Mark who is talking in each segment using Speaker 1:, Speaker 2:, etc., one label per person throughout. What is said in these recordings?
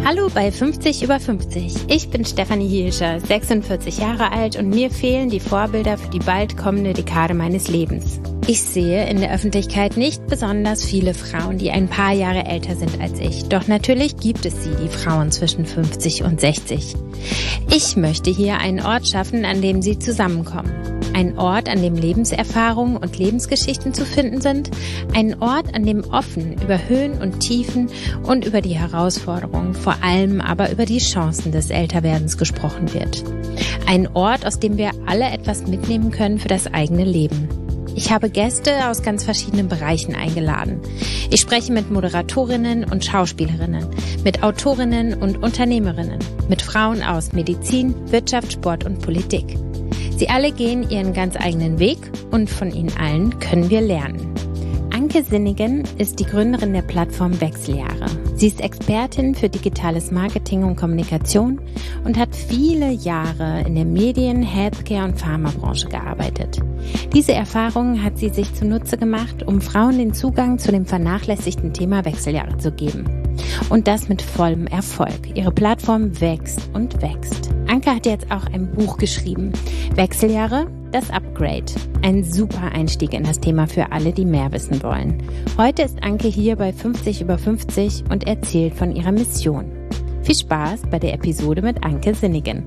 Speaker 1: Hallo bei 50 über 50. Ich bin Stefanie Hielscher, 46 Jahre alt und mir fehlen die Vorbilder für die bald kommende Dekade meines Lebens. Ich sehe in der Öffentlichkeit nicht besonders viele Frauen, die ein paar Jahre älter sind als ich. Doch natürlich gibt es sie, die Frauen zwischen 50 und 60. Ich möchte hier einen Ort schaffen, an dem sie zusammenkommen. Ein Ort, an dem Lebenserfahrungen und Lebensgeschichten zu finden sind. Ein Ort, an dem offen über Höhen und Tiefen und über die Herausforderungen, vor allem aber über die Chancen des Älterwerdens gesprochen wird. Ein Ort, aus dem wir alle etwas mitnehmen können für das eigene Leben. Ich habe Gäste aus ganz verschiedenen Bereichen eingeladen. Ich spreche mit Moderatorinnen und Schauspielerinnen, mit Autorinnen und Unternehmerinnen, mit Frauen aus Medizin, Wirtschaft, Sport und Politik. Sie alle gehen ihren ganz eigenen Weg und von ihnen allen können wir lernen. Anke Sinnigen ist die Gründerin der Plattform Wechseljahre. Sie ist Expertin für digitales Marketing und Kommunikation und hat viele Jahre in der Medien-, Healthcare- und Pharmabranche gearbeitet. Diese Erfahrungen hat sie sich zunutze gemacht, um Frauen den Zugang zu dem vernachlässigten Thema Wechseljahre zu geben. Und das mit vollem Erfolg. Ihre Plattform wächst und wächst. Anke hat jetzt auch ein Buch geschrieben. Wechseljahre, das Upgrade. Ein super Einstieg in das Thema für alle, die mehr wissen wollen. Heute ist Anke hier bei 50 über 50 und erzählt von ihrer Mission. Viel Spaß bei der Episode mit Anke Sinnigen.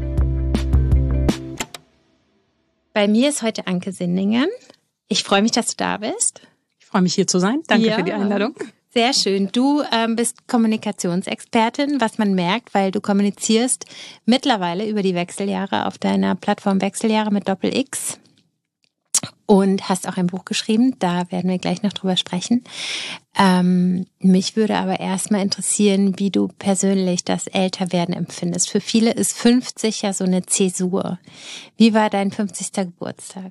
Speaker 1: Bei mir ist heute Anke Sinnigen. Ich freue mich, dass du da bist.
Speaker 2: Ich freue mich, hier zu sein. Danke für die Einladung.
Speaker 1: Sehr schön. Du bist Kommunikationsexpertin, was man merkt, weil du kommunizierst mittlerweile über die Wechseljahre auf deiner Plattform Wechseljahre mit Doppel-X und hast auch ein Buch geschrieben. Da werden wir gleich noch drüber sprechen. Mich würde aber erstmal interessieren, wie du persönlich das Älterwerden empfindest. Für viele ist 50 ja so eine Zäsur. Wie war dein 50. Geburtstag?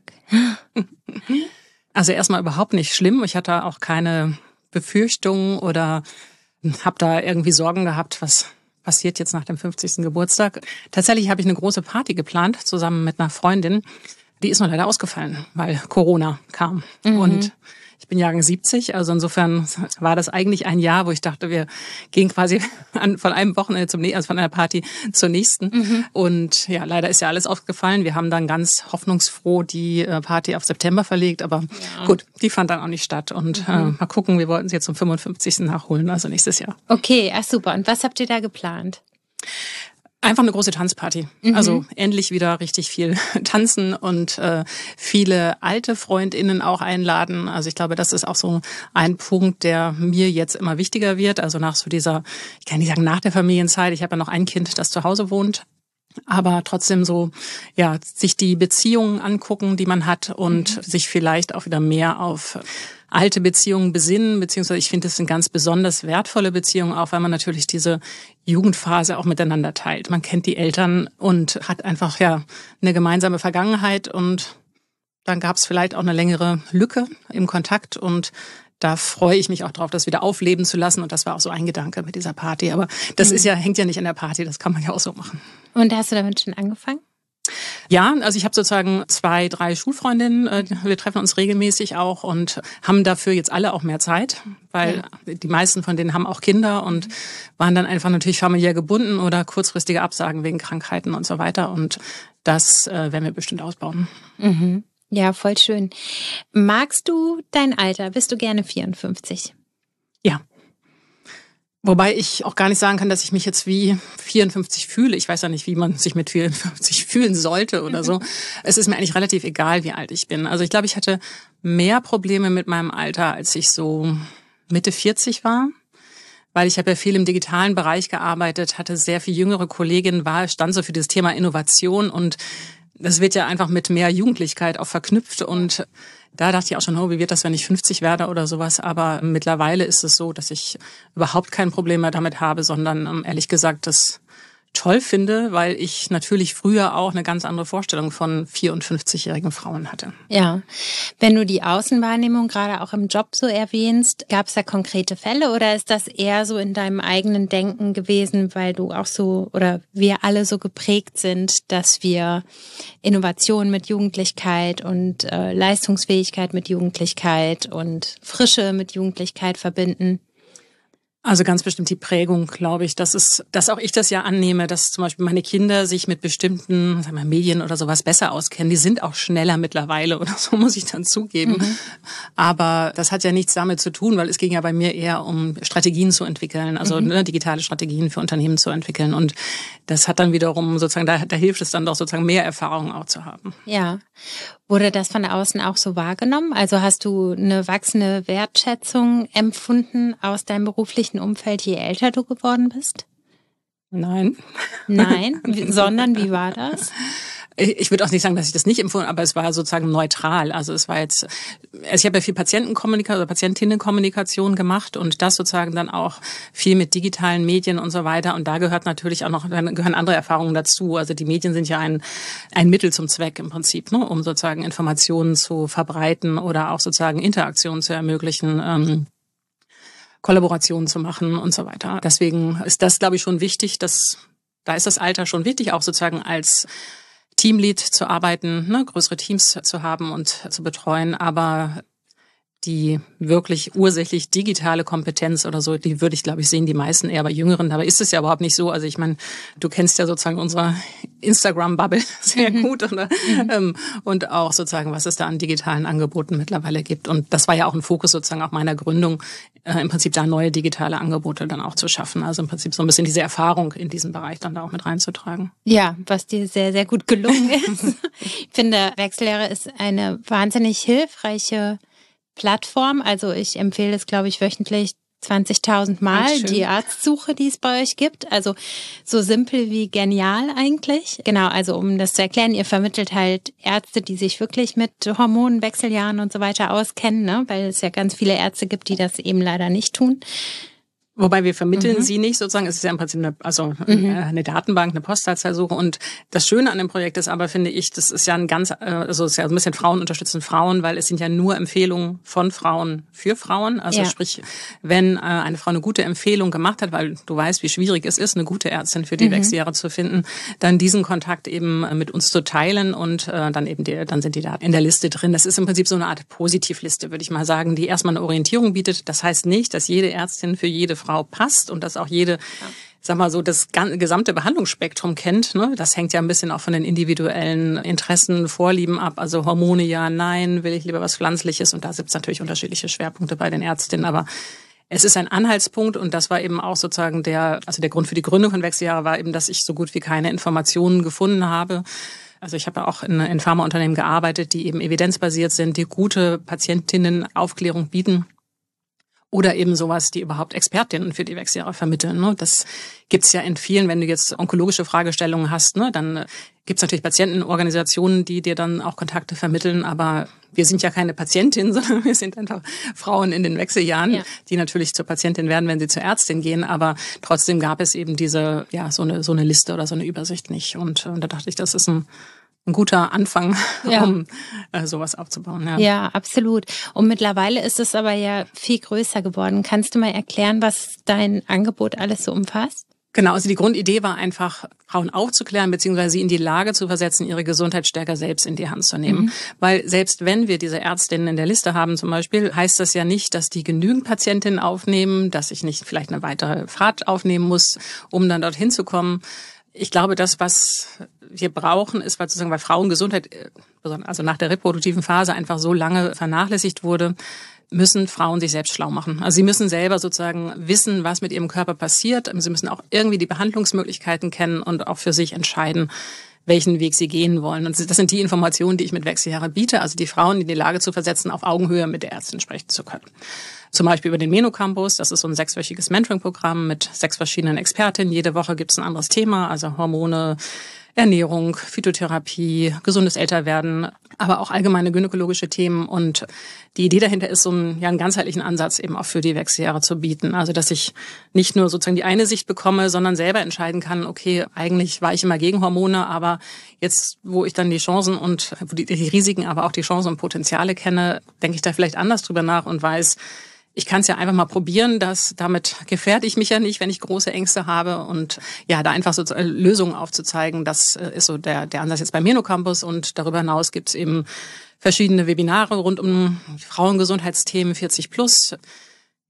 Speaker 2: Also erstmal überhaupt nicht schlimm. Ich hatte auch keine Befürchtungen oder habe da irgendwie Sorgen gehabt, was passiert jetzt nach dem 50. Geburtstag. Tatsächlich habe ich eine große Party geplant, zusammen mit einer Freundin. Die ist nur leider ausgefallen, weil Corona kam. Und ich bin Jahrgang 70, also insofern war das eigentlich ein Jahr, wo ich dachte, wir gehen quasi von einem Wochenende also von einer Party zur nächsten. Und ja, leider ist ja alles ausgefallen. Wir haben dann ganz hoffnungsfroh die Party auf September verlegt, aber gut, die fand dann auch nicht statt. Und mal gucken, wir wollten sie jetzt zum 55. nachholen, also nächstes Jahr.
Speaker 1: Okay, super. Und was habt ihr da geplant?
Speaker 2: Einfach eine große Tanzparty. Also endlich wieder richtig viel tanzen und viele alte FreundInnen auch einladen. Also ich glaube, das ist auch so ein Punkt, der mir jetzt immer wichtiger wird. Also nach so dieser, ich kann nicht sagen nach der Familienzeit, ich habe ja noch ein Kind, das zu Hause wohnt. Aber trotzdem so, ja, sich die Beziehungen angucken, die man hat und sich vielleicht auch wieder mehr auf alte Beziehungen besinnen, beziehungsweise ich finde, das sind ganz besonders wertvolle Beziehungen, auch weil man natürlich diese Jugendphase auch miteinander teilt. Man kennt die Eltern und hat einfach ja eine gemeinsame Vergangenheit und dann gab es vielleicht auch eine längere Lücke im Kontakt und da freue ich mich auch drauf, das wieder aufleben zu lassen und das war auch so ein Gedanke mit dieser Party. Aber das ist ja, hängt ja nicht an der Party, das kann man ja auch so machen.
Speaker 1: Und hast du damit schon angefangen?
Speaker 2: Ja, also ich habe sozusagen 2, 3 Schulfreundinnen. Wir treffen uns regelmäßig auch und haben dafür jetzt alle auch mehr Zeit, weil die meisten von denen haben auch Kinder und waren dann einfach natürlich familiär gebunden oder kurzfristige Absagen wegen Krankheiten und so weiter. Und das werden wir bestimmt ausbauen.
Speaker 1: Ja, voll schön. Magst du dein Alter? Bist du gerne 54?
Speaker 2: Ja. Wobei ich auch gar nicht sagen kann, dass ich mich jetzt wie 54 fühle. Ich weiß ja nicht, wie man sich mit 54 fühlen sollte oder so. Es ist mir eigentlich relativ egal, wie alt ich bin. Also ich glaube, ich hatte mehr Probleme mit meinem Alter, als ich so Mitte 40 war. Weil ich habe ja viel im digitalen Bereich gearbeitet, hatte sehr viel jüngere Kolleginnen, stand so für das Thema Innovation und das wird ja einfach mit mehr Jugendlichkeit auch verknüpft und da dachte ich auch schon, wie wird das, wenn ich 50 werde oder sowas. Aber mittlerweile ist es so, dass ich überhaupt kein Problem mehr damit habe, sondern ehrlich gesagt das toll finde, weil ich natürlich früher auch eine ganz andere Vorstellung von 54-jährigen Frauen hatte.
Speaker 1: Ja, wenn du die Außenwahrnehmung gerade auch im Job so erwähnst, gab es da konkrete Fälle oder ist das eher so in deinem eigenen Denken gewesen, weil du auch so oder wir alle so geprägt sind, dass wir Innovation mit Jugendlichkeit und Leistungsfähigkeit mit Jugendlichkeit und Frische mit Jugendlichkeit verbinden?
Speaker 2: Also ganz bestimmt die Prägung, glaube ich, dass auch ich das ja annehme, dass zum Beispiel meine Kinder sich mit bestimmten, sagen wir, Medien oder sowas besser auskennen. Die sind auch schneller mittlerweile oder so, muss ich dann zugeben. Aber das hat ja nichts damit zu tun, weil es ging ja bei mir eher um Strategien zu entwickeln, also digitale Strategien für Unternehmen zu entwickeln. Und das hat dann wiederum sozusagen, da hilft es dann doch sozusagen mehr Erfahrung auch zu haben.
Speaker 1: Ja. Wurde das von außen auch so wahrgenommen? Also hast du eine wachsende Wertschätzung empfunden aus deinem beruflichen Umfeld, je älter du geworden bist?
Speaker 2: Nein.
Speaker 1: Nein, sondern wie war das?
Speaker 2: Ich würde auch nicht sagen, dass ich das nicht empfunden, aber es war sozusagen neutral. Also es war jetzt, ich habe ja viel Patientinnenkommunikation gemacht und das sozusagen dann auch viel mit digitalen Medien und so weiter. Und da gehört natürlich auch noch, gehören andere Erfahrungen dazu. Also die Medien sind ja ein Mittel zum Zweck im Prinzip, ne, um sozusagen Informationen zu verbreiten oder auch sozusagen Interaktionen zu ermöglichen, Kollaborationen zu machen und so weiter. Deswegen ist das, glaube ich, schon wichtig, da ist das Alter schon wichtig, auch sozusagen als Teamlead zu arbeiten, ne, größere Teams zu haben und zu betreuen, aber die wirklich ursächlich digitale Kompetenz oder so, die würde ich, glaube ich, sehen die meisten eher bei Jüngeren. Dabei ist es ja überhaupt nicht so. Also ich meine, du kennst ja sozusagen unsere Instagram-Bubble sehr gut oder, und auch sozusagen, was es da an digitalen Angeboten mittlerweile gibt. Und das war ja auch ein Fokus sozusagen auch meiner Gründung, im Prinzip da neue digitale Angebote dann auch zu schaffen. Also im Prinzip so ein bisschen diese Erfahrung in diesem Bereich dann da auch mit reinzutragen.
Speaker 1: Ja, was dir sehr, sehr gut gelungen ist. Ich finde, Wechsellehre ist eine wahnsinnig hilfreiche Plattform. Also ich empfehle es, glaube ich, wöchentlich 20.000 Mal, die Arztsuche, die es bei euch gibt. Also so simpel wie genial eigentlich. Genau, also um das zu erklären, ihr vermittelt halt Ärzte, die sich wirklich mit Hormonen, Wechseljahren und so weiter auskennen, ne? Weil es ja ganz viele Ärzte gibt, die das eben leider nicht tun.
Speaker 2: Wobei wir vermitteln sie nicht sozusagen. Es ist ja im Prinzip eine Datenbank, eine Postleitzahlsuche. Und das Schöne an dem Projekt ist aber, finde ich, das ist ja es ist ja ein bisschen Frauen unterstützen Frauen, weil es sind ja nur Empfehlungen von Frauen für Frauen. Also sprich, wenn eine Frau eine gute Empfehlung gemacht hat, weil du weißt, wie schwierig es ist, eine gute Ärztin für die Wechseljahre zu finden, dann diesen Kontakt eben mit uns zu teilen und dann sind die da in der Liste drin. Das ist im Prinzip so eine Art Positivliste, würde ich mal sagen, die erstmal eine Orientierung bietet. Das heißt nicht, dass jede Ärztin für jede Frau passt und dass auch jede, sag mal so, das gesamte Behandlungsspektrum kennt. Ne? Das hängt ja ein bisschen auch von den individuellen Interessen, Vorlieben ab. Also Hormone ja, nein, will ich lieber was Pflanzliches. Und da gibt es natürlich unterschiedliche Schwerpunkte bei den Ärztinnen. Aber es ist ein Anhaltspunkt und das war eben auch sozusagen der Grund für die Gründung von Wechseljahre war eben, dass ich so gut wie keine Informationen gefunden habe. Also ich habe ja auch in Pharmaunternehmen gearbeitet, die eben evidenzbasiert sind, die gute Patientinnenaufklärung bieten. Oder eben sowas, die überhaupt Expertinnen für die Wechseljahre vermitteln. Ne? Das gibt's ja in vielen, wenn du jetzt onkologische Fragestellungen hast, ne, dann gibt's natürlich Patientenorganisationen, die dir dann auch Kontakte vermitteln. Aber wir sind ja keine Patientin, sondern wir sind einfach Frauen in den Wechseljahren, die natürlich zur Patientin werden, wenn sie zur Ärztin gehen. Aber trotzdem gab es eben diese, so eine Liste oder so eine Übersicht nicht. Und da dachte ich, das ist ein guter Anfang, um sowas aufzubauen.
Speaker 1: Ja, absolut. Und mittlerweile ist es aber ja viel größer geworden. Kannst du mal erklären, was dein Angebot alles so umfasst?
Speaker 2: Genau, also die Grundidee war einfach, Frauen aufzuklären bzw. sie in die Lage zu versetzen, ihre Gesundheit stärker selbst in die Hand zu nehmen. Weil selbst wenn wir diese Ärztinnen in der Liste haben zum Beispiel, heißt das ja nicht, dass die genügend Patientinnen aufnehmen, dass ich nicht vielleicht eine weitere Fahrt aufnehmen muss, um dann dorthin zu kommen. Ich glaube, das, was wir brauchen, ist, weil Frauengesundheit, also nach der reproduktiven Phase einfach so lange vernachlässigt wurde, müssen Frauen sich selbst schlau machen. Also sie müssen selber sozusagen wissen, was mit ihrem Körper passiert. Sie müssen auch irgendwie die Behandlungsmöglichkeiten kennen und auch für sich entscheiden, welchen Weg sie gehen wollen. Und das sind die Informationen, die ich mit Wechseljahre biete, also die Frauen in die Lage zu versetzen, auf Augenhöhe mit der Ärztin sprechen zu können. Zum Beispiel über den Menocampus, das ist so ein 6-wöchiges Mentoring-Programm mit 6 verschiedenen Expertinnen. Jede Woche gibt es ein anderes Thema, also Hormone, Ernährung, Phytotherapie, gesundes Älterwerden, aber auch allgemeine gynäkologische Themen. Und die Idee dahinter ist, so einen ganzheitlichen Ansatz eben auch für die Wechseljahre zu bieten. Also dass ich nicht nur sozusagen die eine Sicht bekomme, sondern selber entscheiden kann, okay, eigentlich war ich immer gegen Hormone, aber jetzt, wo ich dann die Chancen und die Risiken, aber auch die Chancen und Potenziale kenne, denke ich da vielleicht anders drüber nach und weiß, ich kann es ja einfach mal probieren, damit gefährde ich mich ja nicht, wenn ich große Ängste habe und da einfach so Lösungen aufzuzeigen, das ist so der Ansatz jetzt beim Menocampus und darüber hinaus gibt es eben verschiedene Webinare rund um Frauengesundheitsthemen 40+.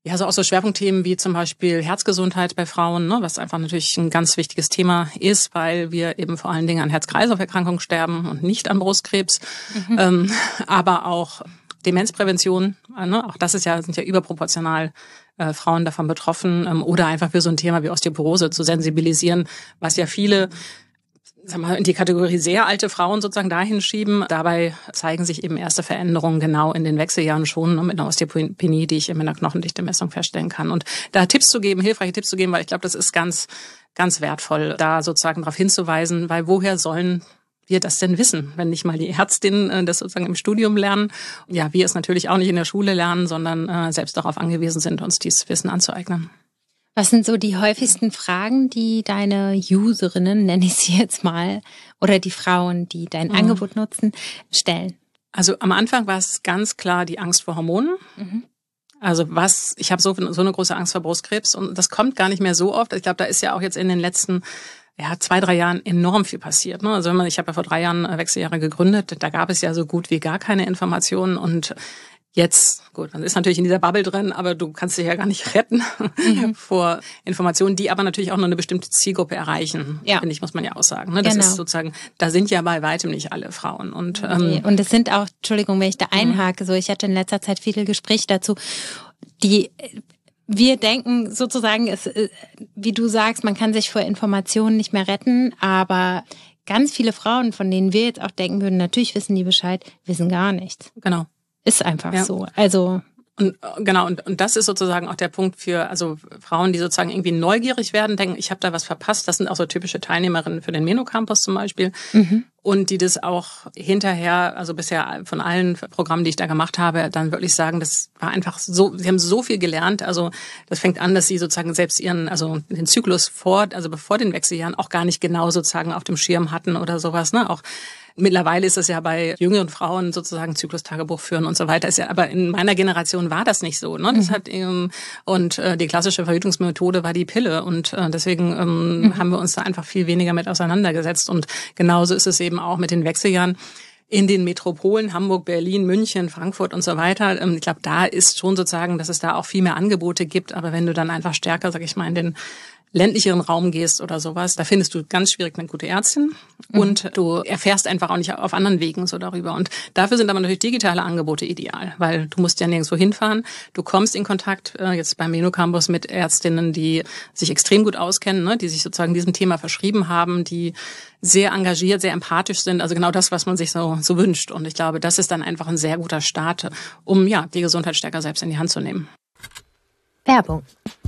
Speaker 2: Ja, so auch so Schwerpunktthemen wie zum Beispiel Herzgesundheit bei Frauen, ne, was einfach natürlich ein ganz wichtiges Thema ist, weil wir eben vor allen Dingen an Herz-Kreislauf-Erkrankungen sterben und nicht an Brustkrebs. Aber auch Demenzprävention, ne, auch das sind ja überproportional Frauen davon betroffen, oder einfach für so ein Thema wie Osteoporose zu sensibilisieren, was ja viele in die Kategorie sehr alte Frauen sozusagen dahin schieben. Dabei zeigen sich eben erste Veränderungen genau in den Wechseljahren schon, mit einer Osteopenie, die ich in meiner Knochendichte-Messung feststellen kann. Und da hilfreiche Tipps zu geben, weil ich glaube, das ist ganz, ganz wertvoll, da sozusagen darauf hinzuweisen, weil woher sollen wir das denn wissen, wenn nicht mal die Ärztinnen das sozusagen im Studium lernen? Ja, wir es natürlich auch nicht in der Schule lernen, sondern selbst darauf angewiesen sind, uns dieses Wissen anzueignen.
Speaker 1: Was sind so die häufigsten Fragen, die deine Userinnen, nenne ich sie jetzt mal, oder die Frauen, die dein Angebot nutzen, stellen?
Speaker 2: Also am Anfang war es ganz klar die Angst vor Hormonen. Also ich habe so eine große Angst vor Brustkrebs und das kommt gar nicht mehr so oft. Ich glaube, da ist ja auch jetzt in den letzten 2-3 Jahren enorm viel passiert. Ne? Also ich habe ja vor 3 Jahren Wechseljahre gegründet, da gab es ja so gut wie gar keine Informationen und jetzt, gut, man ist natürlich in dieser Bubble drin, aber du kannst dich ja gar nicht retten vor Informationen, die aber natürlich auch nur eine bestimmte Zielgruppe erreichen, finde ich, muss man ja auch sagen. Ne? Das ist sozusagen, da sind ja bei weitem nicht alle Frauen. Und
Speaker 1: es sind auch, Entschuldigung, wenn ich da einhake, so ich hatte in letzter Zeit viele Gespräche dazu, wir denken sozusagen, wie du sagst, man kann sich vor Informationen nicht mehr retten, aber ganz viele Frauen, von denen wir jetzt auch denken würden, natürlich wissen die Bescheid, wissen gar nichts.
Speaker 2: Genau.
Speaker 1: Ist einfach so. Also
Speaker 2: und das ist sozusagen auch der Punkt für Frauen, die sozusagen irgendwie neugierig werden, denken, ich habe da was verpasst. Das sind auch so typische Teilnehmerinnen für den Meno-Campus zum Beispiel. Und die das auch hinterher, also bisher von allen Programmen, die ich da gemacht habe, dann wirklich sagen, das war einfach so, sie haben so viel gelernt. Also das fängt an, dass sie sozusagen selbst den Zyklus bevor den Wechseljahren auch gar nicht genau sozusagen auf dem Schirm hatten oder sowas, ne? Auch mittlerweile ist es ja bei jüngeren Frauen sozusagen Zyklustagebuch führen und so weiter. Aber in meiner Generation war das nicht so. Ne? Das hat die klassische Verhütungsmethode war die Pille und deswegen haben wir uns da einfach viel weniger mit auseinandergesetzt. Und genauso ist es eben auch mit den Wechseljahren. In den Metropolen Hamburg, Berlin, München, Frankfurt und so weiter. Ich glaube, da ist schon sozusagen, dass es da auch viel mehr Angebote gibt. Aber wenn du dann einfach stärker, sag ich mal, in den ländlicheren Raum gehst oder sowas, da findest du ganz schwierig eine gute Ärztin und du erfährst einfach auch nicht auf anderen Wegen so darüber. Und dafür sind aber natürlich digitale Angebote ideal, weil du musst ja nirgendwo hinfahren. Du kommst in Kontakt jetzt beim Meno-Campus mit Ärztinnen, die sich extrem gut auskennen, ne, die sich sozusagen diesem Thema verschrieben haben, die sehr engagiert, sehr empathisch sind. Also genau das, was man sich so wünscht. Und ich glaube, das ist dann einfach ein sehr guter Start, um die Gesundheit stärker selbst in die Hand zu nehmen.
Speaker 1: Werbung.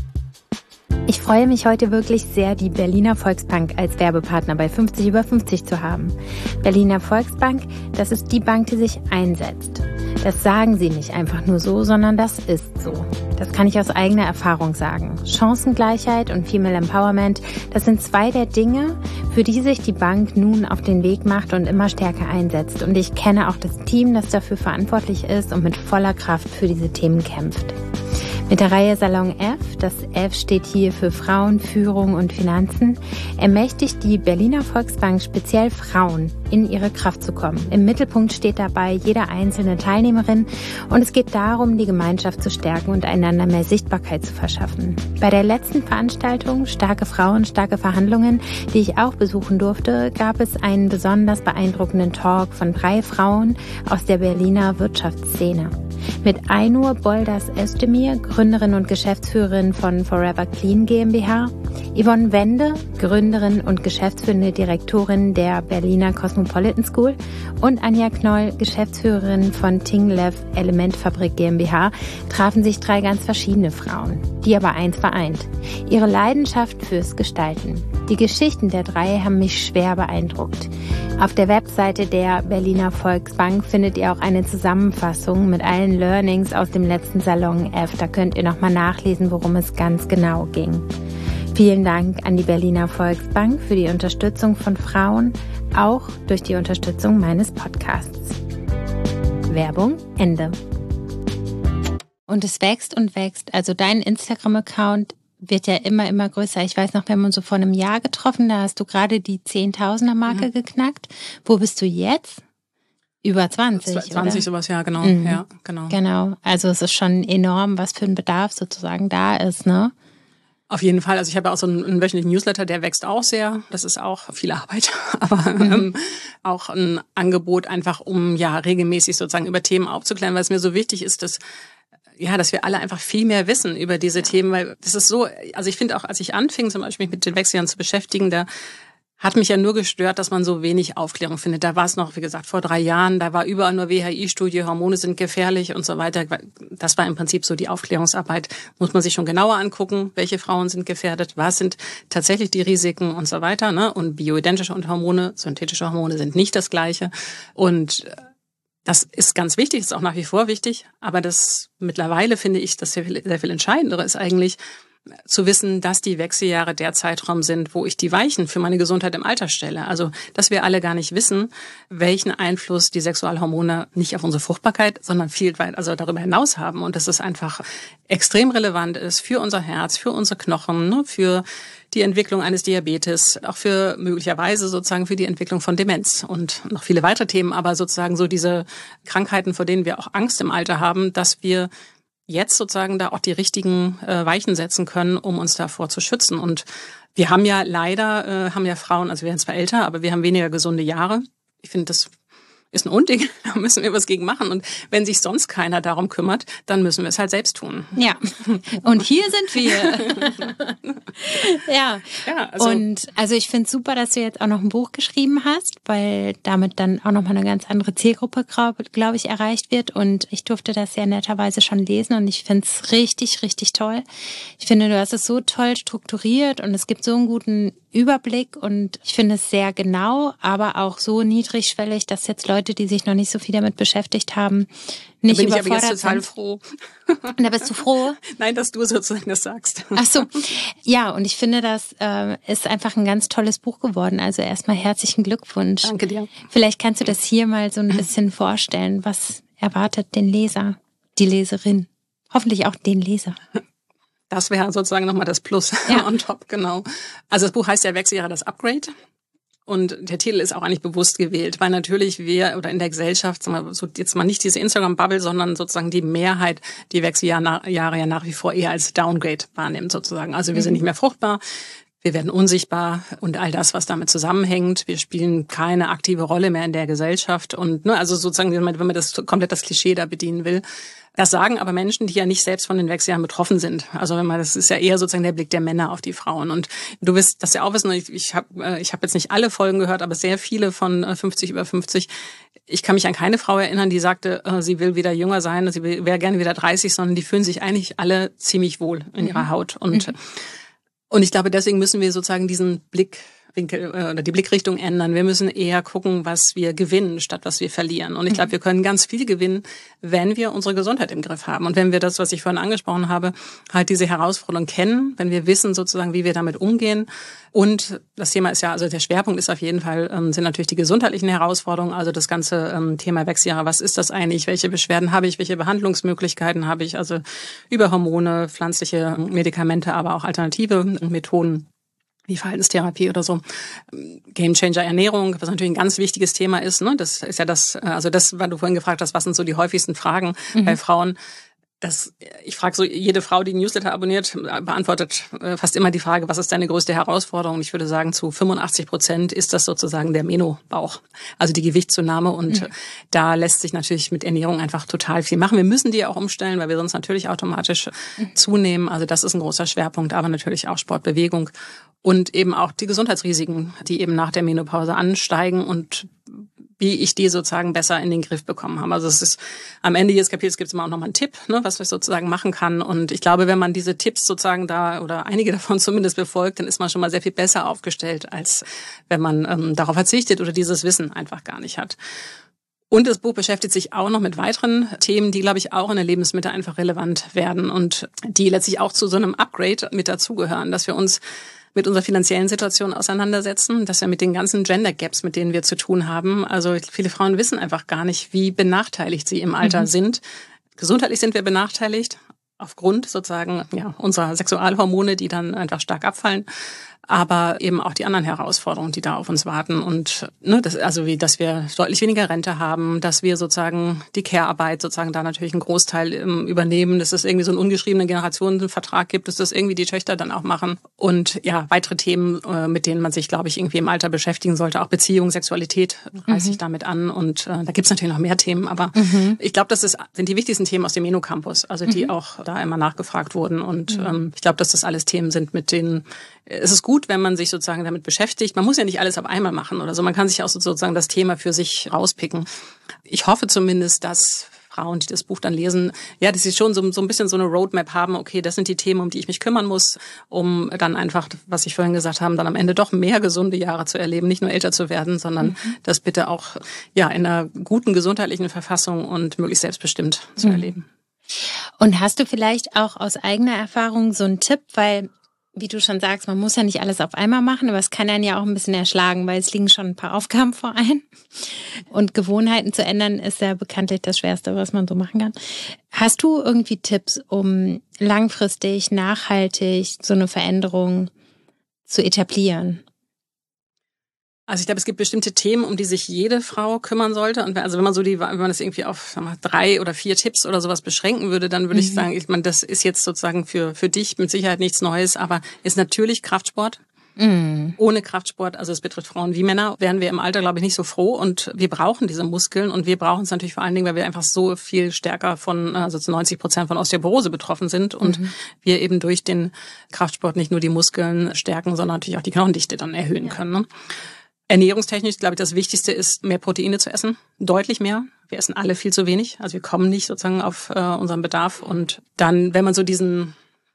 Speaker 1: Ich freue mich heute wirklich sehr, die Berliner Volksbank als Werbepartner bei 50 über 50 zu haben. Berliner Volksbank, das ist die Bank, die sich einsetzt. Das sagen sie nicht einfach nur so, sondern das ist so. Das kann ich aus eigener Erfahrung sagen. Chancengleichheit und Female Empowerment, das sind 2 der Dinge, für die sich die Bank nun auf den Weg macht und immer stärker einsetzt. Und ich kenne auch das Team, das dafür verantwortlich ist und mit voller Kraft für diese Themen kämpft. Mit der Reihe Salon F, das F steht hier für Frauen, Führung und Finanzen, ermächtigt die Berliner Volksbank speziell Frauen, in ihre Kraft zu kommen. Im Mittelpunkt steht dabei jede einzelne Teilnehmerin und es geht darum, die Gemeinschaft zu stärken und einander mehr Sichtbarkeit zu verschaffen. Bei der letzten Veranstaltung Starke Frauen, starke Verhandlungen, die ich auch besuchen durfte, gab es einen besonders beeindruckenden Talk von 3 Frauen aus der Berliner Wirtschaftsszene. Mit Aynur Bolders-Özdemir, Gründerin und Geschäftsführerin von Forever Clean GmbH, Yvonne Wende, Gründerin und geschäftsführende Direktorin der Berliner Cosmopolitan School und Anja Knoll, Geschäftsführerin von Tinglev Elementfabrik GmbH, trafen sich 3 ganz verschiedene Frauen, die aber eins vereint: ihre Leidenschaft fürs Gestalten. Die Geschichten der 3 haben mich schwer beeindruckt. Auf der Webseite der Berliner Volksbank findet ihr auch eine Zusammenfassung mit allen Learnings aus dem letzten Salon F. Da könnt ihr nochmal nachlesen, worum es ganz genau ging. Vielen Dank an die Berliner Volksbank für die Unterstützung von Frauen, auch durch die Unterstützung meines Podcasts. Werbung Ende. Und es wächst und wächst. Also dein Instagram-Account wird ja immer größer. Ich weiß noch, wir haben uns so vor einem Jahr getroffen, da hast du gerade die 10.000er-Marke geknackt. Wo bist du jetzt? Über 20,
Speaker 2: 20
Speaker 1: oder?
Speaker 2: sowas, ja, genau.
Speaker 1: Mhm.
Speaker 2: Ja, genau.
Speaker 1: Genau, also es ist schon enorm, was für ein Bedarf sozusagen da ist, ne?
Speaker 2: Auf jeden Fall. Also ich habe ja auch so einen wöchentlichen Newsletter, der wächst auch sehr. Das ist auch viel Arbeit, aber auch ein Angebot einfach, um ja regelmäßig sozusagen über Themen aufzuklären, weil es mir so wichtig ist, dass wir alle einfach viel mehr wissen über diese Themen, weil das ist so, also ich finde auch, als ich anfing, zum Beispiel mich mit den Wechseljahren zu beschäftigen, da hat mich ja nur gestört, dass man so wenig Aufklärung findet. Da war es noch, wie gesagt, vor 3 Jahren, da war überall nur WHI-Studie, Hormone sind gefährlich und so weiter. Das war im Prinzip so die Aufklärungsarbeit. Muss man sich schon genauer angucken, welche Frauen sind gefährdet, was sind tatsächlich die Risiken und so weiter. Ne? Und bioidentische und Hormone, synthetische Hormone sind nicht das Gleiche. Und das ist ganz wichtig, ist auch nach wie vor wichtig. Aber das mittlerweile finde ich, das sehr viel Entscheidendere ist eigentlich, zu wissen, dass die Wechseljahre der Zeitraum sind, wo ich die Weichen für meine Gesundheit im Alter stelle. Also, dass wir alle gar nicht wissen, welchen Einfluss die Sexualhormone nicht auf unsere Fruchtbarkeit, sondern viel weit, also darüber hinaus haben. Und dass es einfach extrem relevant ist für unser Herz, für unsere Knochen, ne, für die Entwicklung eines Diabetes, auch für möglicherweise sozusagen für die Entwicklung von Demenz und noch viele weitere Themen. Aber sozusagen so diese Krankheiten, vor denen wir auch Angst im Alter haben, dass wir jetzt sozusagen da auch die richtigen Weichen setzen können, um uns davor zu schützen. Und wir haben ja leider, haben ja Frauen, also wir werden zwar älter, aber wir haben weniger gesunde Jahre. Ich finde, das ist ein Unding, da müssen wir was gegen machen. Und wenn sich sonst keiner darum kümmert, dann müssen wir es halt selbst tun.
Speaker 1: Ja, und hier sind wir. Ja, also ich finde es super, dass du jetzt auch noch ein Buch geschrieben hast, weil damit dann auch nochmal eine ganz andere Zielgruppe, glaube ich, erreicht wird. Und ich durfte das ja netterweise schon lesen und ich finde es richtig, richtig toll. Ich finde, du hast es so toll strukturiert und es gibt so einen guten Überblick und ich finde es sehr genau, aber auch so niedrigschwellig, dass jetzt Leute, die sich noch nicht so viel damit beschäftigt haben, nicht überfordert sind. Da bin ich aber jetzt total
Speaker 2: froh.
Speaker 1: Und da bist du froh?
Speaker 2: Nein, dass du sozusagen das sagst.
Speaker 1: Ach so. Ja, und ich finde, das ist einfach ein ganz tolles Buch geworden. Also erstmal herzlichen Glückwunsch.
Speaker 2: Danke dir.
Speaker 1: Vielleicht kannst du das hier mal so ein bisschen vorstellen. Was erwartet den Leser, die Leserin? Hoffentlich auch den Leser.
Speaker 2: Das wäre sozusagen nochmal das Plus on top, genau. Also das Buch heißt ja Wechseljahre, das Upgrade. Und der Titel ist auch eigentlich bewusst gewählt, weil natürlich wir oder in der Gesellschaft, sagen wir, so jetzt mal nicht diese Instagram-Bubble, sondern sozusagen die Mehrheit die Wechseljahre ja nach wie vor eher als Downgrade wahrnimmt sozusagen. Also wir sind nicht mehr fruchtbar, wir werden unsichtbar und all das, was damit zusammenhängt. Wir spielen keine aktive Rolle mehr in der Gesellschaft und ne, also sozusagen, wenn man das komplett das Klischee da bedienen will. Das sagen aber Menschen, die ja nicht selbst von den Wechseljahren betroffen sind. Also wenn man, das ist ja eher sozusagen der Blick der Männer auf die Frauen. Und du wirst das ja auch wissen, ich habe jetzt nicht alle Folgen gehört, aber sehr viele von 50 über 50. Ich kann mich an keine Frau erinnern, die sagte, sie will wieder jünger sein, sie wäre gerne wieder 30, sondern die fühlen sich eigentlich alle ziemlich wohl in ihrer Haut. Und ich glaube, deswegen müssen wir sozusagen diesen Blickwinkel oder die Blickrichtung ändern. Wir müssen eher gucken, was wir gewinnen, statt was wir verlieren. Und ich glaube, wir können ganz viel gewinnen, wenn wir unsere Gesundheit im Griff haben. Und wenn wir das, was ich vorhin angesprochen habe, halt diese Herausforderung kennen, wenn wir wissen sozusagen, wie wir damit umgehen. Und das Thema ist ja, also der Schwerpunkt ist auf jeden Fall, sind natürlich die gesundheitlichen Herausforderungen, also das ganze Thema Wechseljahre. Was ist das eigentlich? Welche Beschwerden habe ich? Welche Behandlungsmöglichkeiten habe ich? Also über Hormone, pflanzliche Medikamente, aber auch alternative Methoden wie Verhaltenstherapie oder so. Gamechanger Ernährung, was natürlich ein ganz wichtiges Thema ist. Ne? Das ist ja das, also das, was du vorhin gefragt hast, was sind so die häufigsten Fragen bei Frauen? Ich frage so, jede Frau, die Newsletter abonniert, beantwortet fast immer die Frage, was ist deine größte Herausforderung? Ich würde sagen, zu 85% ist das sozusagen der Menobauch, also die Gewichtszunahme. Und da lässt sich natürlich mit Ernährung einfach total viel machen. Wir müssen die auch umstellen, weil wir sonst natürlich automatisch zunehmen. Also das ist ein großer Schwerpunkt, aber natürlich auch Sport, Bewegung und eben auch die Gesundheitsrisiken, die eben nach der Menopause ansteigen und wie ich die sozusagen besser in den Griff bekommen habe. Also es ist am Ende jedes Kapitels gibt es immer auch nochmal einen Tipp, ne, was man sozusagen machen kann. Und ich glaube, wenn man diese Tipps sozusagen da oder einige davon zumindest befolgt, dann ist man schon mal sehr viel besser aufgestellt, als wenn man darauf verzichtet oder dieses Wissen einfach gar nicht hat. Und das Buch beschäftigt sich auch noch mit weiteren Themen, die, glaube ich, auch in der Lebensmitte einfach relevant werden und die letztlich auch zu so einem Upgrade mit dazugehören, dass wir uns mit unserer finanziellen Situation auseinandersetzen, dass wir mit den ganzen Gender Gaps, mit denen wir zu tun haben, also viele Frauen wissen einfach gar nicht, wie benachteiligt sie im Alter sind. Gesundheitlich sind wir benachteiligt aufgrund sozusagen unserer Sexualhormone, die dann einfach stark abfallen. aber eben auch die anderen Herausforderungen, die da auf uns warten. Und dass wir deutlich weniger Rente haben, dass wir sozusagen die Care-Arbeit sozusagen da natürlich einen Großteil übernehmen, dass es irgendwie so einen ungeschriebenen Generationenvertrag gibt, dass das irgendwie die Töchter dann auch machen. Und ja, weitere Themen, mit denen man sich, glaube ich, irgendwie im Alter beschäftigen sollte. Auch Beziehung, Sexualität reiße ich damit an. Und da gibt's natürlich noch mehr Themen, aber ich glaube, das sind die wichtigsten Themen aus dem MENU-Campus, also die auch da immer nachgefragt wurden. Und ich glaube, dass das alles Themen sind, mit denen es ist gut, wenn man sich sozusagen damit beschäftigt. Man muss ja nicht alles auf einmal machen oder so. Man kann sich auch sozusagen das Thema für sich rauspicken. Ich hoffe zumindest, dass Frauen, die das Buch dann lesen, ja, dass sie schon so ein bisschen so eine Roadmap haben. Okay, das sind die Themen, um die ich mich kümmern muss, um dann einfach, was ich vorhin gesagt habe, dann am Ende doch mehr gesunde Jahre zu erleben, nicht nur älter zu werden, sondern das bitte auch ja in einer guten gesundheitlichen Verfassung und möglichst selbstbestimmt zu erleben.
Speaker 1: Und hast du vielleicht auch aus eigener Erfahrung so einen Tipp, weil wie du schon sagst, man muss ja nicht alles auf einmal machen, aber es kann einen ja auch ein bisschen erschlagen, weil es liegen schon ein paar Aufgaben vor einem. Und Gewohnheiten zu ändern ist ja bekanntlich das Schwerste, was man so machen kann. Hast du irgendwie Tipps, um langfristig, nachhaltig so eine Veränderung zu etablieren?
Speaker 2: Also ich glaube, es gibt bestimmte Themen, um die sich jede Frau kümmern sollte. Und wenn man das irgendwie auf 3 oder 4 Tipps oder sowas beschränken würde, dann würde ich sagen, das ist jetzt sozusagen für dich mit Sicherheit nichts Neues, aber ist natürlich Kraftsport. Ohne Kraftsport, also es betrifft Frauen wie Männer, wären wir im Alter, glaube ich, nicht so froh. Und wir brauchen diese Muskeln und wir brauchen es natürlich vor allen Dingen, weil wir einfach so viel stärker von, also zu 90% von Osteoporose betroffen sind und wir eben durch den Kraftsport nicht nur die Muskeln stärken, sondern natürlich auch die Knochendichte dann erhöhen können. Ne? Ernährungstechnisch, glaube ich, das Wichtigste ist, mehr Proteine zu essen. Deutlich mehr. Wir essen alle viel zu wenig. Also wir kommen nicht sozusagen auf unseren Bedarf. Und dann, wenn man so dieses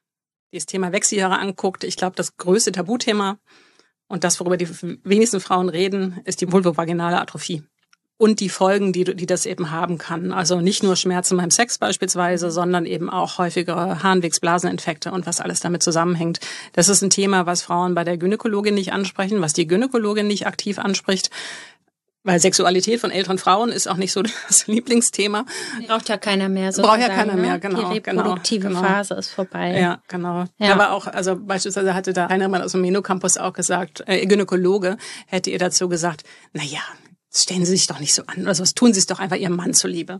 Speaker 2: Thema Wechseljahre anguckt, ich glaube, das größte Tabuthema und das, worüber die wenigsten Frauen reden, ist die vulvovaginale Atrophie. Und die Folgen, die das eben haben kann. Also nicht nur Schmerzen beim Sex beispielsweise, sondern eben auch häufigere Harnwegsblaseninfekte und was alles damit zusammenhängt. Das ist ein Thema, was Frauen bei der Gynäkologin nicht ansprechen, was die Gynäkologin nicht aktiv anspricht. Weil Sexualität von älteren Frauen ist auch nicht so das Lieblingsthema.
Speaker 1: Braucht ja keiner mehr. Braucht ja keiner mehr,
Speaker 2: genau.
Speaker 1: Die reproduktive Phase ist vorbei.
Speaker 2: Ja, genau. Ja. Aber auch, also beispielsweise hatte da einer mal aus dem MENU-Campus auch gesagt, Gynäkologe hätte ihr dazu gesagt, stellen Sie sich doch nicht so an. Also was tun Sie es doch einfach Ihrem Mann zuliebe.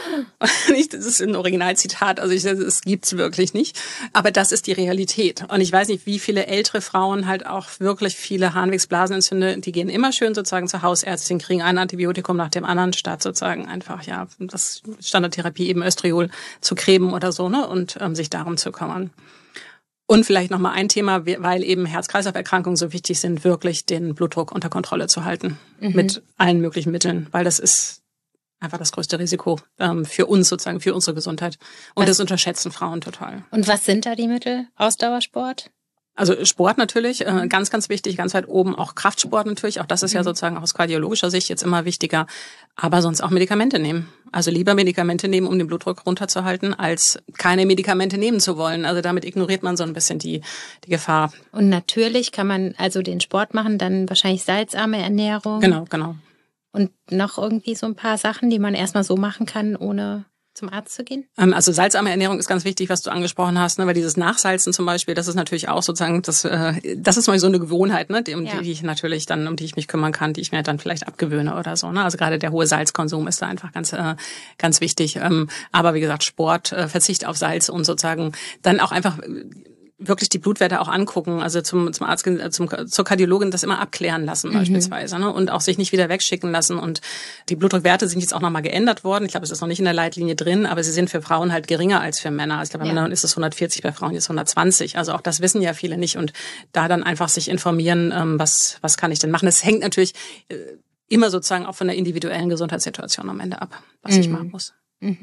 Speaker 2: Das ist ein Originalzitat, also das gibt's wirklich nicht. Aber das ist die Realität. Und ich weiß nicht, wie viele ältere Frauen halt auch wirklich viele Harnwegsblasenentzündungen, die gehen immer schön sozusagen zur Hausärztin, kriegen ein Antibiotikum nach dem anderen, statt sozusagen einfach, ja, das Standardtherapie eben Östriol zu cremen oder so, ne, und sich darum zu kümmern. Und vielleicht nochmal ein Thema, weil eben Herz-Kreislauf-Erkrankungen so wichtig sind, wirklich den Blutdruck unter Kontrolle zu halten. Mit allen möglichen Mitteln, weil das ist einfach das größte Risiko für uns sozusagen, für unsere Gesundheit. Und das unterschätzen Frauen total.
Speaker 1: Und was sind da die Mittel? Ausdauersport?
Speaker 2: Also Sport natürlich, ganz, ganz wichtig, ganz weit oben. Auch Kraftsport natürlich, auch das ist ja sozusagen aus kardiologischer Sicht jetzt immer wichtiger. Aber sonst auch Medikamente nehmen. Also lieber Medikamente nehmen, um den Blutdruck runterzuhalten, als keine Medikamente nehmen zu wollen. Also damit ignoriert man so ein bisschen die Gefahr.
Speaker 1: Und natürlich kann man also den Sport machen, dann wahrscheinlich salzarme Ernährung.
Speaker 2: Genau.
Speaker 1: Und noch irgendwie so ein paar Sachen, die man erstmal so machen kann, ohne zum Arzt zu gehen?
Speaker 2: Also salzarme Ernährung ist ganz wichtig, was du angesprochen hast, ne? Weil dieses Nachsalzen zum Beispiel, das ist natürlich auch sozusagen, das ist mal so eine Gewohnheit, ne? Die ich natürlich dann, um die ich mich kümmern kann, die ich mir dann vielleicht abgewöhne oder so, ne? Also gerade der hohe Salzkonsum ist da einfach ganz wichtig. Aber wie gesagt, Sport, Verzicht auf Salz und sozusagen dann auch einfach wirklich die Blutwerte auch angucken, also zum Arzt, zur Kardiologin das immer abklären lassen beispielsweise, ne? Und auch sich nicht wieder wegschicken lassen. Und die Blutdruckwerte sind jetzt auch nochmal geändert worden. Ich glaube, es ist noch nicht in der Leitlinie drin, aber sie sind für Frauen halt geringer als für Männer. Also ich glaube, bei Männern ist es 140, bei Frauen jetzt 120. Also auch das wissen ja viele nicht. Und da dann einfach sich informieren, was kann ich denn machen. Das hängt natürlich immer sozusagen auch von der individuellen Gesundheitssituation am Ende ab, was ich machen muss.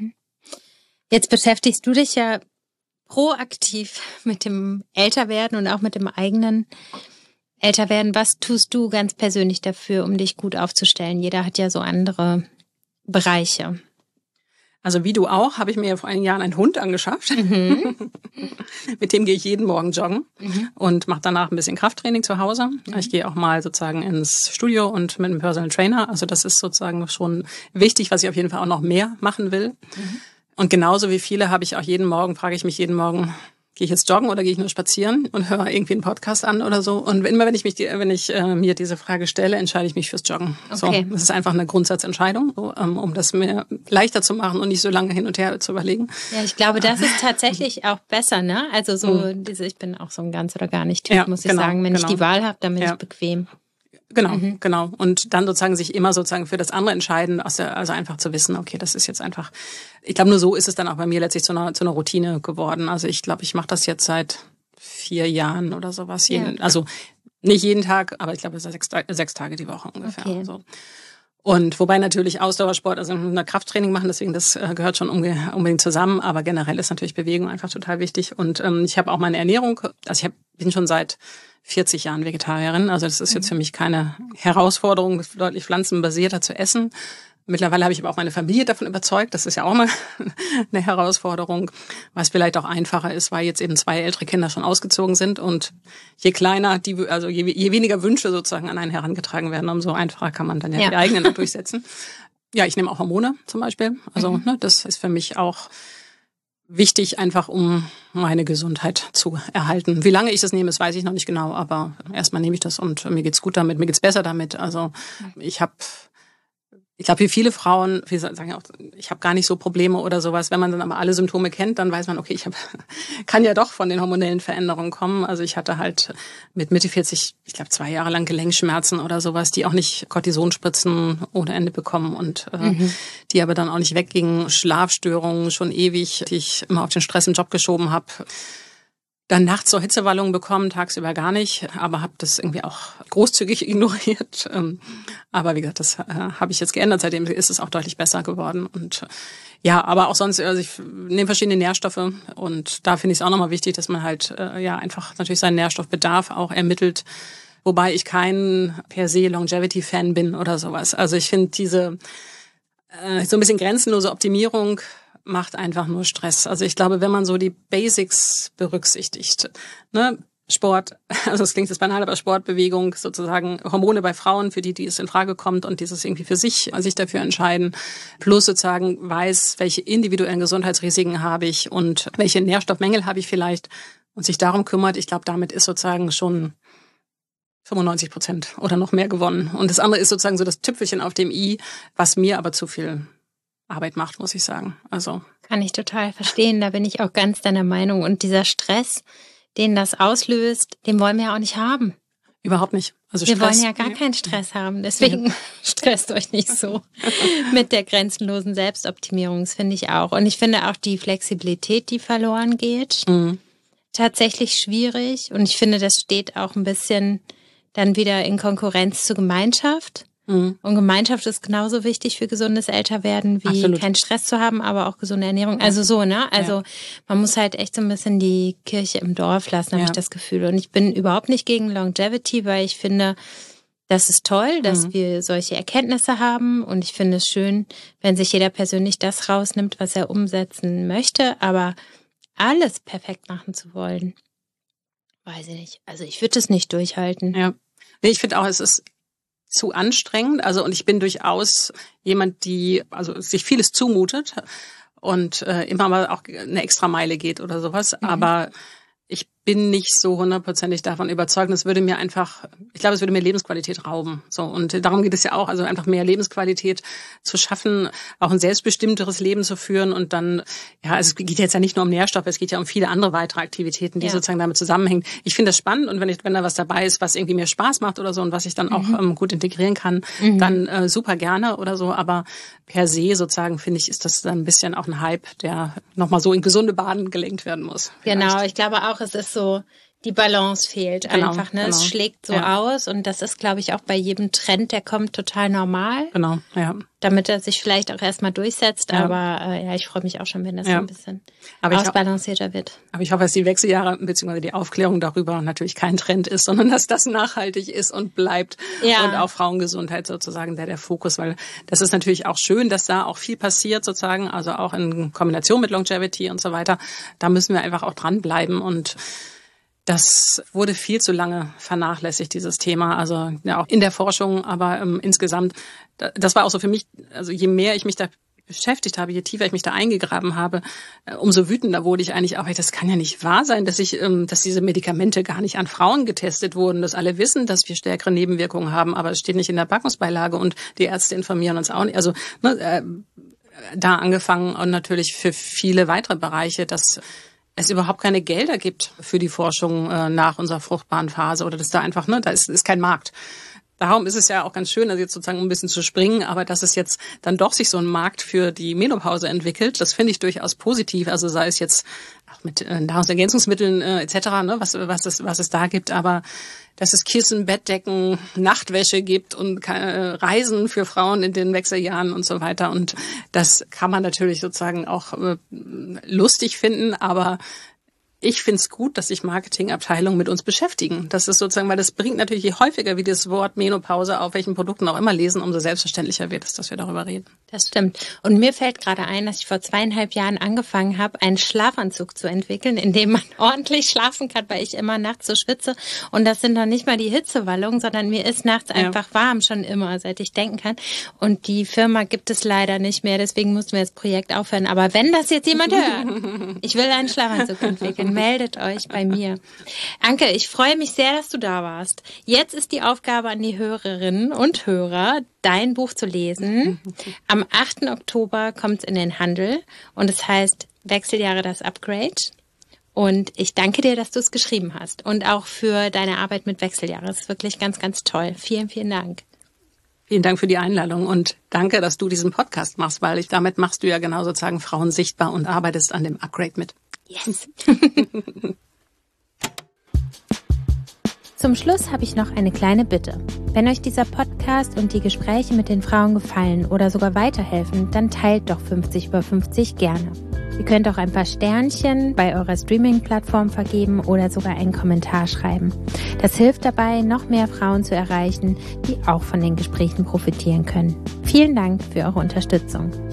Speaker 1: Jetzt beschäftigst du dich ja proaktiv mit dem Älterwerden und auch mit dem eigenen Älterwerden. Was tust du ganz persönlich dafür, um dich gut aufzustellen? Jeder hat ja so andere Bereiche.
Speaker 2: Also wie du auch, habe ich mir vor einigen Jahren einen Hund angeschafft. Mit dem gehe ich jeden Morgen joggen und mache danach ein bisschen Krafttraining zu Hause. Ich gehe auch mal sozusagen ins Studio und mit einem Personal Trainer. Also das ist sozusagen schon wichtig, was ich auf jeden Fall auch noch mehr machen will. Und genauso wie viele frage ich mich jeden Morgen, gehe ich jetzt joggen oder gehe ich nur spazieren und höre irgendwie einen Podcast an oder so. Und immer wenn ich mir diese Frage stelle, entscheide ich mich fürs Joggen.
Speaker 1: Okay.
Speaker 2: So, das ist einfach eine Grundsatzentscheidung, so, um das mir leichter zu machen und nicht so lange hin und her zu überlegen.
Speaker 1: Ja, ich glaube, das ist tatsächlich auch besser, ne? Also so ich bin auch so ein ganz oder gar nicht Typ, muss ich sagen. Wenn ich die Wahl habe, dann bin ich bequem.
Speaker 2: Genau. Und dann sozusagen sich immer sozusagen für das andere entscheiden, also einfach zu wissen, okay, das ist jetzt einfach, ich glaube, nur so ist es dann auch bei mir letztlich zu einer Routine geworden. Also ich glaube, ich mache das jetzt seit 4 Jahren oder sowas. Also nicht jeden Tag, aber ich glaube, 6 Tage die Woche ungefähr.
Speaker 1: Okay.
Speaker 2: So. Und wobei natürlich Ausdauersport, also ein Krafttraining machen, deswegen das gehört schon unbedingt zusammen, aber generell ist natürlich Bewegung einfach total wichtig. Und ich habe auch meine Ernährung, also bin schon seit 40 Jahren Vegetarierin, also das ist jetzt für mich keine Herausforderung, deutlich pflanzenbasierter zu essen. Mittlerweile habe ich aber auch meine Familie davon überzeugt, das ist ja auch mal eine Herausforderung, was vielleicht auch einfacher ist, weil jetzt eben 2 ältere Kinder schon ausgezogen sind und je kleiner, je weniger Wünsche sozusagen an einen herangetragen werden, umso einfacher kann man dann ja die eigenen durchsetzen. Ja, ich nehme auch Hormone zum Beispiel, also das ist für mich auch wichtig, einfach um meine Gesundheit zu erhalten. Wie lange ich das nehme, das weiß ich noch nicht genau, aber erstmal nehme ich das und mir geht's gut damit, mir geht's besser damit. Also ich glaube, wie viele Frauen, wir sagen ja auch, ich habe gar nicht so Probleme oder sowas. Wenn man dann aber alle Symptome kennt, dann weiß man, okay, kann ja doch von den hormonellen Veränderungen kommen. Also ich hatte halt mit Mitte 40, ich glaube 2 Jahre lang Gelenkschmerzen oder sowas, die auch nicht Cortisonspritzen ohne Ende bekommen und die aber dann auch nicht weggingen. Schlafstörungen schon ewig, die ich immer auf den Stress im Job geschoben habe. Dann nachts so Hitzewallungen bekommen, tagsüber gar nicht, aber habe das irgendwie auch großzügig ignoriert. Aber wie gesagt, das habe ich jetzt geändert. Seitdem ist es auch deutlich besser geworden. Und ja, aber auch sonst, also ich nehme verschiedene Nährstoffe und da finde ich es auch nochmal wichtig, dass man halt einfach natürlich seinen Nährstoffbedarf auch ermittelt. Wobei ich kein per se Longevity-Fan bin oder sowas. Also ich finde diese so ein bisschen grenzenlose Optimierung macht einfach nur Stress. Also ich glaube, wenn man so die Basics berücksichtigt, ne, Sport, also es klingt jetzt banal, aber Sportbewegung, sozusagen Hormone bei Frauen, für die es in Frage kommt und dieses irgendwie für sich dafür entscheiden, plus sozusagen weiß, welche individuellen Gesundheitsrisiken habe ich und welche Nährstoffmängel habe ich vielleicht und sich darum kümmert, ich glaube, damit ist sozusagen schon 95% oder noch mehr gewonnen. Und das andere ist sozusagen so das Tüpfelchen auf dem i, was mir aber zu viel Arbeit macht, muss ich sagen. Also
Speaker 1: kann ich total verstehen, da bin ich auch ganz deiner Meinung. Und dieser Stress, den das auslöst, den wollen wir ja auch nicht haben.
Speaker 2: Überhaupt nicht. Also
Speaker 1: wir wollen ja gar keinen Stress haben, deswegen stresst euch nicht so mit der grenzenlosen Selbstoptimierung, das finde ich auch. Und ich finde auch die Flexibilität, die verloren geht, tatsächlich schwierig. Und ich finde, das steht auch ein bisschen dann wieder in Konkurrenz zur Gemeinschaft. Und Gemeinschaft ist genauso wichtig für gesundes Älterwerden, wie Absolut. Keinen Stress zu haben, aber auch gesunde Ernährung. Also so, ne? Also man muss halt echt so ein bisschen die Kirche im Dorf lassen, habe ich das Gefühl. Und ich bin überhaupt nicht gegen Longevity, weil ich finde, das ist toll, dass wir solche Erkenntnisse haben. Und ich finde es schön, wenn sich jeder persönlich das rausnimmt, was er umsetzen möchte. Aber alles perfekt machen zu wollen, weiß ich nicht. Also ich würde es nicht durchhalten.
Speaker 2: Ja. Nee, ich finde auch, es ist zu anstrengend. Also und ich bin durchaus jemand, die also sich vieles zumutet und immer mal auch eine Extrameile geht oder sowas. Aber ich bin nicht so 100% davon überzeugt. Es würde mir einfach, ich glaube, es würde mir Lebensqualität rauben. So und darum geht es ja auch, also einfach mehr Lebensqualität zu schaffen, auch ein selbstbestimmteres Leben zu führen und dann, ja, also es geht jetzt ja nicht nur um Nährstoffe, es geht ja um viele andere weitere Aktivitäten, die sozusagen damit zusammenhängen. Ich finde das spannend und wenn da was dabei ist, was irgendwie mir Spaß macht oder so und was ich dann auch gut integrieren kann, dann super gerne oder so. Aber per se sozusagen finde ich, ist das dann ein bisschen auch ein Hype, der nochmal so in gesunde Bahnen gelenkt werden muss.
Speaker 1: Vielleicht. Genau, ich glaube auch, es ist so, die Balance fehlt einfach, ne? Genau. Es schlägt so aus und das ist, glaube ich, auch bei jedem Trend, der kommt, total normal.
Speaker 2: Genau, ja.
Speaker 1: Damit er sich vielleicht auch erstmal durchsetzt, aber ich freue mich auch schon, wenn das so ein bisschen ausbalancierter wird.
Speaker 2: Aber ich hoffe, dass die Wechseljahre bzw. die Aufklärung darüber natürlich kein Trend ist, sondern dass das nachhaltig ist und bleibt und auch Frauengesundheit sozusagen der Fokus, weil das ist natürlich auch schön, dass da auch viel passiert sozusagen, also auch in Kombination mit Longevity und so weiter. Da müssen wir einfach auch dranbleiben und das wurde viel zu lange vernachlässigt, dieses Thema, also ja auch in der Forschung, aber insgesamt, das war auch so für mich, also je mehr ich mich da beschäftigt habe, je tiefer ich mich da eingegraben habe, umso wütender wurde ich eigentlich auch. Das kann ja nicht wahr sein, dass diese Medikamente gar nicht an Frauen getestet wurden, dass alle wissen, dass wir stärkere Nebenwirkungen haben, aber es steht nicht in der Packungsbeilage und die Ärzte informieren uns auch nicht. Also da angefangen und natürlich für viele weitere Bereiche, dass es überhaupt keine Gelder gibt für die Forschung nach unserer fruchtbaren Phase oder dass da einfach, da ist kein Markt. Darum ist es ja auch ganz schön, also jetzt sozusagen ein bisschen zu springen, aber dass es jetzt dann doch sich so ein Markt für die Menopause entwickelt, das finde ich durchaus positiv. Also sei es jetzt auch mit Nahrungsergänzungsmitteln etc., was es da gibt, aber dass es Kissen, Bettdecken, Nachtwäsche gibt und Reisen für Frauen in den Wechseljahren und so weiter. Und das kann man natürlich sozusagen auch lustig finden, aber ich finde es gut, dass sich Marketingabteilungen mit uns beschäftigen. Das ist sozusagen, weil das bringt natürlich, je häufiger wir das Wort Menopause auf welchen Produkten auch immer lesen, umso selbstverständlicher wird es, dass wir darüber reden.
Speaker 1: Das stimmt. Und mir fällt gerade ein, dass ich vor 2,5 Jahren angefangen habe, einen Schlafanzug zu entwickeln, in dem man ordentlich schlafen kann, weil ich immer nachts so schwitze. Und das sind noch nicht mal die Hitzewallungen, sondern mir ist nachts einfach warm, schon immer, seit ich denken kann. Und die Firma gibt es leider nicht mehr, deswegen mussten wir das Projekt aufhören. Aber wenn das jetzt jemand hört, ich will einen Schlafanzug entwickeln, meldet euch bei mir. Anke, ich freue mich sehr, dass du da warst. Jetzt ist die Aufgabe an die Hörerinnen und Hörer, dein Buch zu lesen. Am 8. Oktober kommt es in den Handel und es heißt Wechseljahre, das Upgrade. Und ich danke dir, dass du es geschrieben hast und auch für deine Arbeit mit Wechseljahre. Das ist wirklich ganz, ganz toll. Vielen, vielen Dank.
Speaker 2: Vielen Dank für die Einladung und danke, dass du diesen Podcast machst, weil damit machst du ja genau sozusagen Frauen sichtbar und arbeitest an dem Upgrade mit.
Speaker 1: Yes. Zum Schluss habe ich noch eine kleine Bitte. Wenn euch dieser Podcast und die Gespräche mit den Frauen gefallen oder sogar weiterhelfen, dann teilt doch 50 über 50 gerne. Ihr könnt auch ein paar Sternchen bei eurer Streaming-Plattform vergeben oder sogar einen Kommentar schreiben. Das hilft dabei, noch mehr Frauen zu erreichen, die auch von den Gesprächen profitieren können. Vielen Dank für eure Unterstützung.